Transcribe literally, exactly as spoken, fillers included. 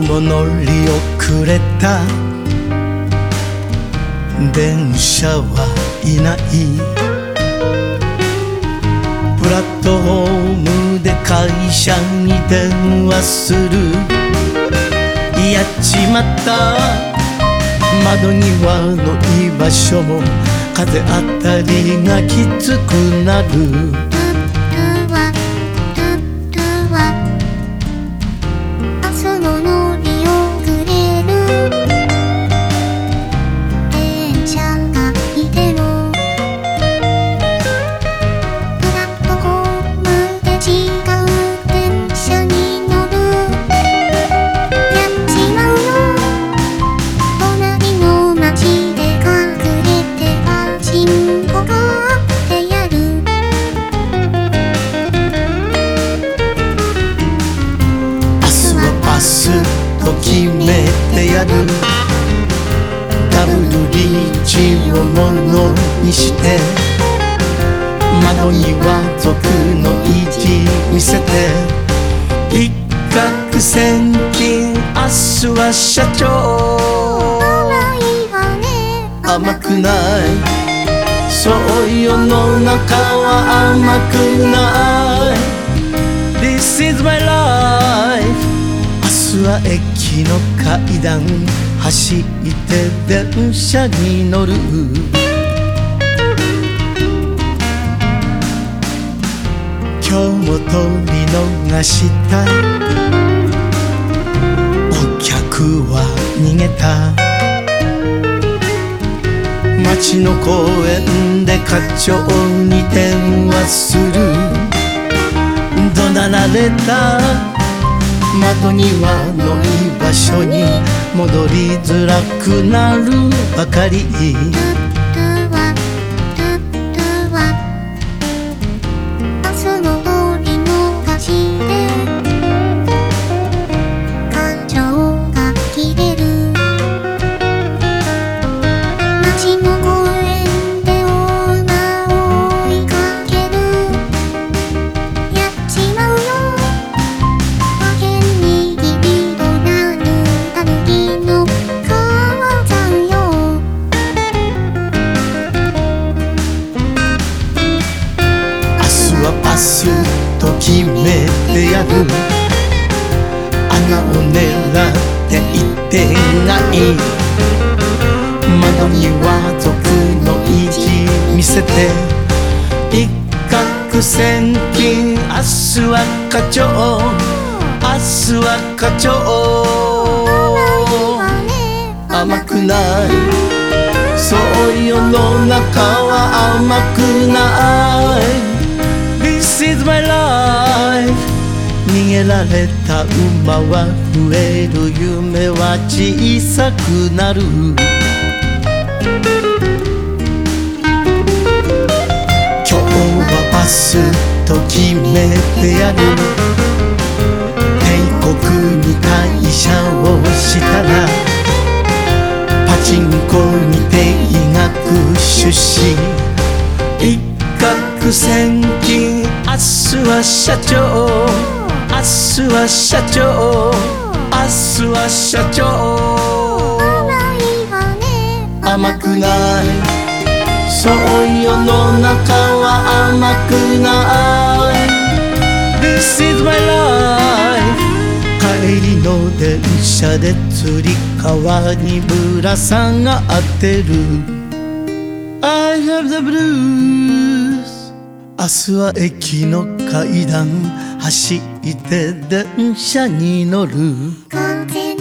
も乗り遅れた電車はいない。プラットホームで会社に電話する。やっちまった。窓際の居場所も風当たりがきつくなる。と決めてやる。ダブルリーチをものにして窓には族の意地見せて、一攫千金明日は社長。甘くない、そう世の中は甘くない。 This is my life。明日は駅の階段走って電車に乗る。今日も通り逃したお客は逃げた。街の公園で課長に電話する。怒鳴られた。窓際の居場所に戻りづらくなるばかり。パスと決めてやる。穴を狙っていってない。窓には族の意地見せて、一攫千金明日は課長。明日は課長。甘くない、そう世の中は甘くない。This is my life。 逃げられた馬は増える。夢は小さくなる。今日はバスと決めてやる。帝国に会社をしたらパチンコに定額出資。一攫千金明日は社長。明日は社長。明日は社長。甘くない、そう世の中は甘くない。 This is my life。 帰りの電車でつり革にぶら下がってる。 I have the blues。明日は駅の階段走って電車に乗る。